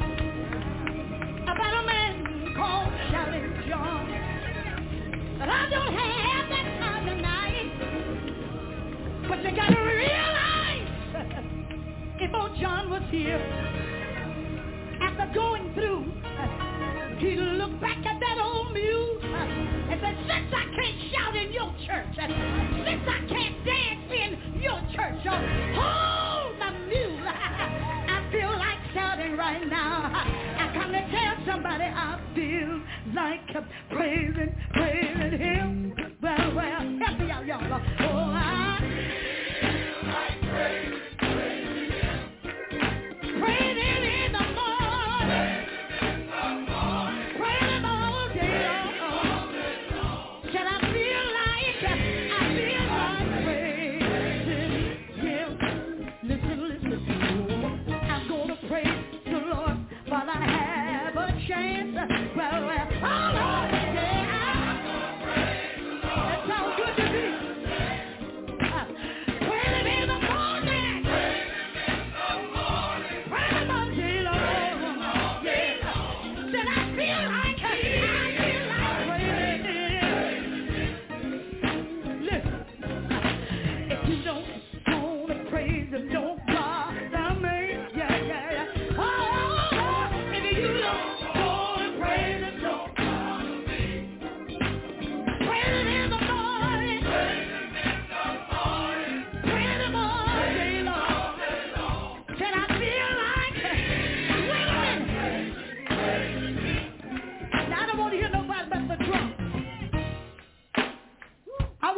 about a man called Shouting John. But I don't have that time tonight. But you gotta realize, if old John was here, after going through, he'd look back at that old mule and said, since I can't shout in your church, since I can't dance in your church, hold the mule, I feel like shouting right now. I come to tell somebody I feel like praising him. Well, help me out, y'all. Oh, I feel like praising him. Praising in the morning. Praising him all day long. Said I feel like praising him. Listen. I'm gonna praise the Lord while I have a chance. Well, all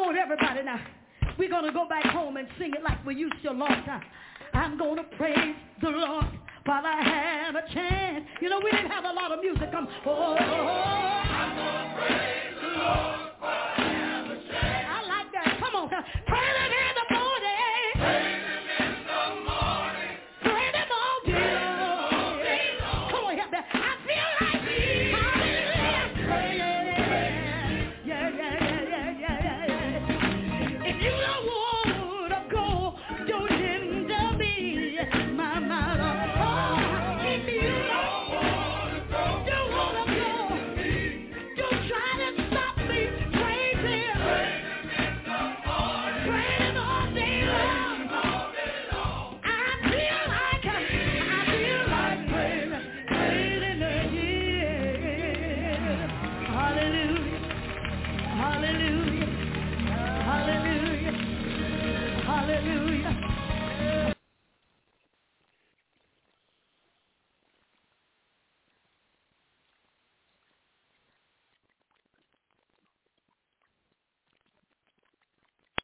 want everybody now. We're going to go back home and sing it like we used to a long time. I'm going to praise the Lord while I have a chance. You know, we didn't have a lot of music. I'm going to praise the Lord.